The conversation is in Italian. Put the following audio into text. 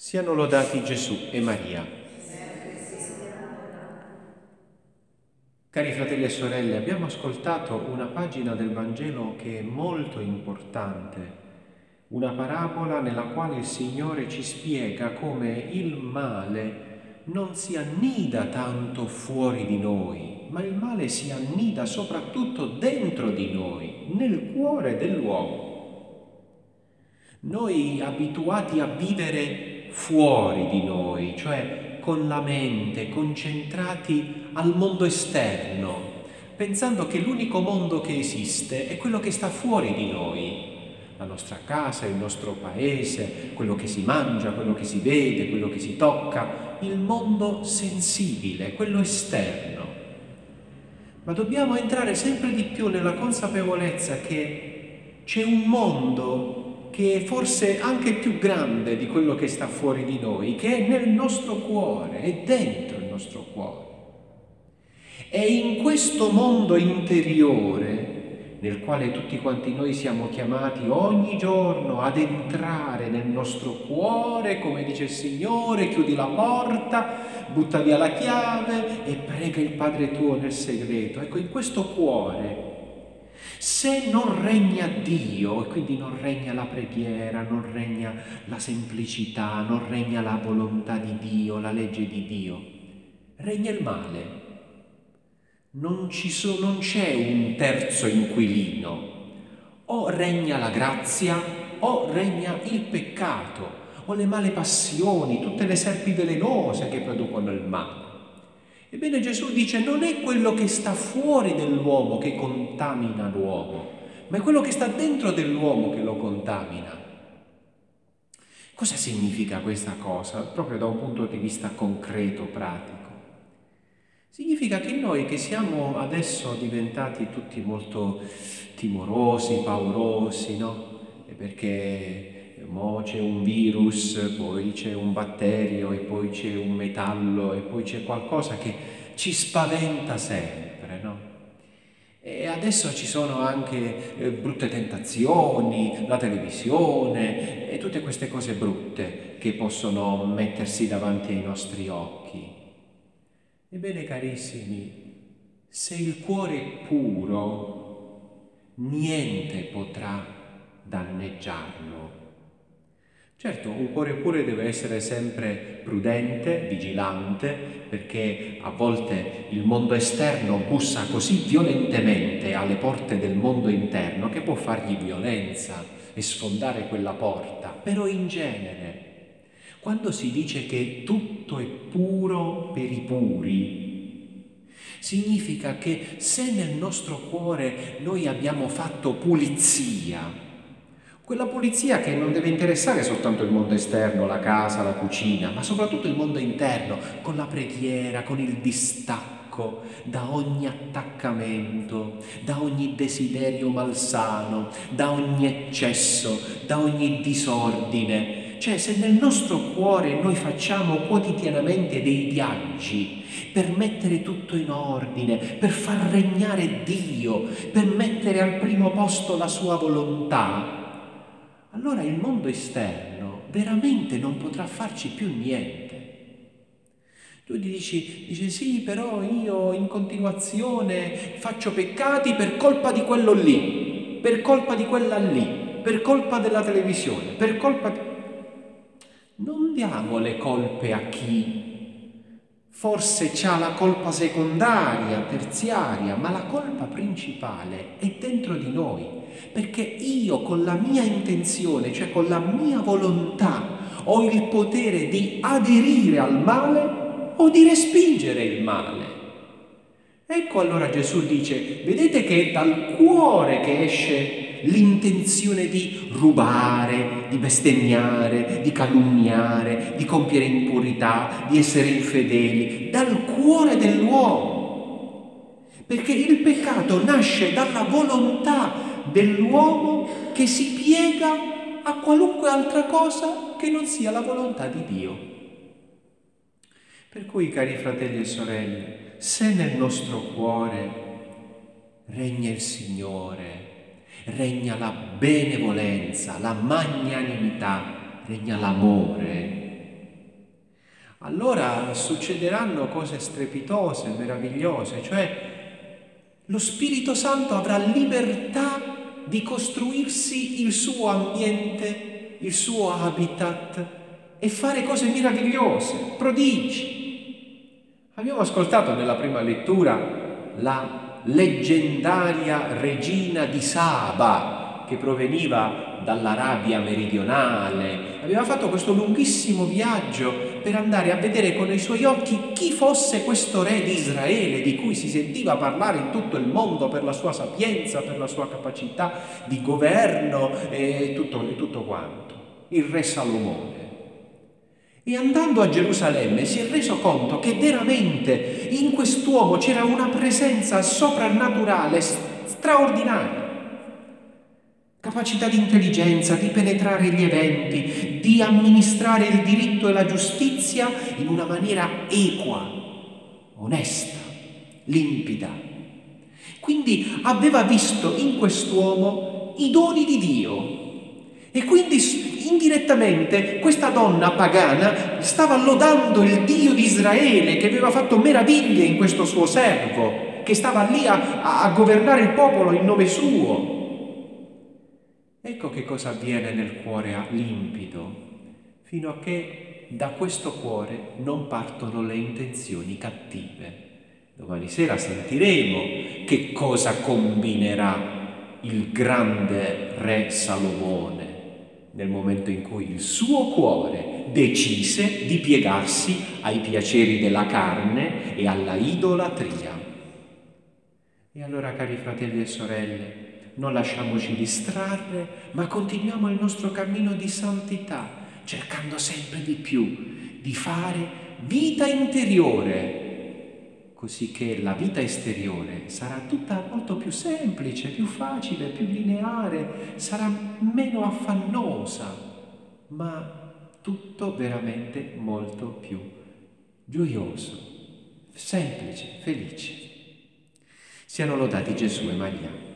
Siano lodati Gesù e Maria. Cari fratelli e sorelle, abbiamo ascoltato una pagina del Vangelo che è molto importante, una parabola nella quale il Signore ci spiega come il male non si annida tanto fuori di noi, ma il male si annida soprattutto dentro di noi, nel cuore dell'uomo. Noi abituati a vivere fuori di noi, cioè con la mente, concentrati al mondo esterno, pensando che l'unico mondo che esiste è quello che sta fuori di noi, la nostra casa, il nostro paese, quello che si mangia, quello che si vede, quello che si tocca, il mondo sensibile, quello esterno. Ma dobbiamo entrare sempre di più nella consapevolezza che c'è un mondo che è forse anche più grande di quello che sta fuori di noi, che è nel nostro cuore, è dentro il nostro cuore. E in questo mondo interiore, nel quale tutti quanti noi siamo chiamati ogni giorno ad entrare nel nostro cuore, come dice il Signore, chiudi la porta, butta via la chiave e prega il Padre tuo nel segreto. Ecco, in questo cuore, se non regna Dio, e quindi non regna la preghiera, non regna la semplicità, non regna la volontà di Dio, la legge di Dio, regna il male. Non c'è un terzo inquilino. O regna la grazia o regna il peccato, o le male passioni, tutte le serpi velenose che producono il male. Ebbene, Gesù dice: non è quello che sta fuori dell'uomo che contamina l'uomo, ma è quello che sta dentro dell'uomo che lo contamina. Cosa significa questa cosa? Proprio da un punto di vista concreto, pratico. Significa che noi che siamo adesso diventati tutti molto timorosi, paurosi, no? Perché mo c'è un virus, poi c'è un batterio e poi c'è un metallo e poi c'è qualcosa che ci spaventa sempre, no? E adesso ci sono anche brutte tentazioni, la televisione e tutte queste cose brutte che possono mettersi davanti ai nostri occhi. Ebbene, carissimi, se il cuore è puro, niente potrà danneggiarlo. Certo, un cuore puro deve essere sempre prudente, vigilante, perché a volte il mondo esterno bussa così violentemente alle porte del mondo interno che può fargli violenza e sfondare quella porta. Però in genere, quando si dice che tutto è puro per i puri, significa che se nel nostro cuore noi abbiamo fatto pulizia, quella pulizia che non deve interessare soltanto il mondo esterno, la casa, la cucina, ma soprattutto il mondo interno, con la preghiera, con il distacco da ogni attaccamento, da ogni desiderio malsano, da ogni eccesso, da ogni disordine. Cioè, se nel nostro cuore noi facciamo quotidianamente dei viaggi per mettere tutto in ordine, per far regnare Dio, per mettere al primo posto la sua volontà, allora il mondo esterno veramente non potrà farci più niente. Tu dici sì, però io in continuazione faccio peccati per colpa di quello lì, per colpa di quella lì, per colpa della televisione, per colpa di... Non diamo le colpe a chi forse c'ha la colpa secondaria, terziaria, ma la colpa principale è dentro di noi, perché io con la mia intenzione, cioè con la mia volontà, ho il potere di aderire al male o di respingere il male. Ecco allora Gesù dice: vedete che è dal cuore che esce l'intenzione di rubare, di bestemmiare, di calunniare, di compiere impurità, di essere infedeli, dal cuore dell'uomo. Perché il peccato nasce dalla volontà dell'uomo che si piega a qualunque altra cosa che non sia la volontà di Dio. Per cui, cari fratelli e sorelle, se nel nostro cuore regna il Signore, regna la benevolenza, la magnanimità, regna l'amore, allora succederanno cose strepitose, meravigliose, cioè lo Spirito Santo avrà libertà di costruirsi il suo ambiente, il suo habitat e fare cose meravigliose, prodigi. Abbiamo ascoltato nella prima lettura la leggendaria regina di Saba, che proveniva dall'Arabia meridionale. Aveva fatto questo lunghissimo viaggio per andare a vedere con i suoi occhi chi fosse questo re di Israele, di cui si sentiva parlare in tutto il mondo per la sua sapienza, per la sua capacità di governo e tutto quanto. Il re Salomone. E andando a Gerusalemme si è reso conto che veramente in quest'uomo c'era una presenza soprannaturale straordinaria. Capacità di intelligenza, di penetrare gli eventi, di amministrare il diritto e la giustizia in una maniera equa, onesta, limpida. Quindi aveva visto in quest'uomo i doni di Dio. E quindi indirettamente questa donna pagana stava lodando il Dio di Israele che aveva fatto meraviglie in questo suo servo, che stava lì a governare il popolo in nome suo. Ecco che cosa avviene nel cuore limpido, fino a che da questo cuore non partono le intenzioni cattive. Domani sera sentiremo che cosa combinerà il grande re Salomone nel momento in cui il suo cuore decise di piegarsi ai piaceri della carne e alla idolatria. E allora, cari fratelli e sorelle, non lasciamoci distrarre, ma continuiamo il nostro cammino di santità, cercando sempre di più di fare vita interiore, così che la vita esteriore sarà tutta molto più semplice, più facile, più lineare, sarà meno affannosa, ma tutto veramente molto più gioioso, semplice, felice. Siano lodati Gesù e Maria.